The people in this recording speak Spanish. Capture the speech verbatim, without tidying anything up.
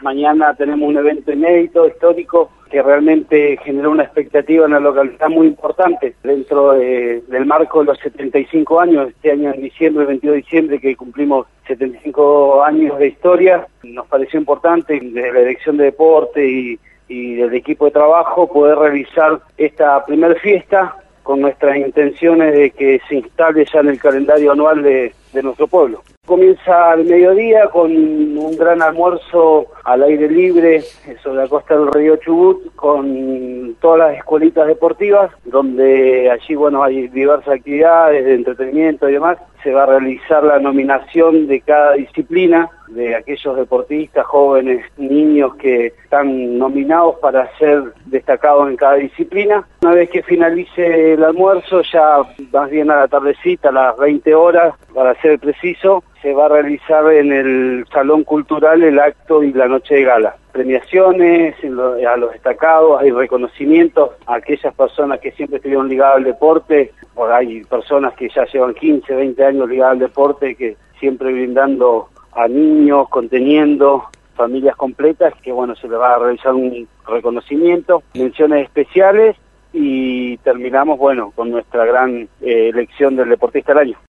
Mañana tenemos un evento inédito, histórico, que realmente generó una expectativa en la localidad muy importante dentro de, del marco de los setenta y cinco años, este año en diciembre, el veintidós de diciembre, que cumplimos setenta y cinco años de historia. Nos pareció importante, desde la Dirección de Deporte y, y del equipo de trabajo, poder realizar esta primer fiesta con nuestras intenciones de que se instale ya en el calendario anual de, de nuestro pueblo. Comienza al mediodía con un gran almuerzo al aire libre sobre la costa del río Chubut, con todas las escuelitas deportivas, donde allí bueno hay diversas actividades de entretenimiento y demás. Se va a realizar la nominación de cada disciplina, de aquellos deportistas, jóvenes, niños que están nominados para ser destacados en cada disciplina. Una vez que finalice el almuerzo, ya más bien a la tardecita, a las veinte horas, para ser preciso, se va a realizar en el Salón Cultural el acto y la noche de gala. Premiaciones a los destacados, hay reconocimientos a aquellas personas que siempre estuvieron ligadas al deporte, por hay personas que ya llevan quince, veinte años ligadas al deporte, que siempre brindando a niños, conteniendo familias completas, que bueno, se les va a realizar un reconocimiento, menciones especiales y terminamos bueno con nuestra gran eh, elección del deportista del año.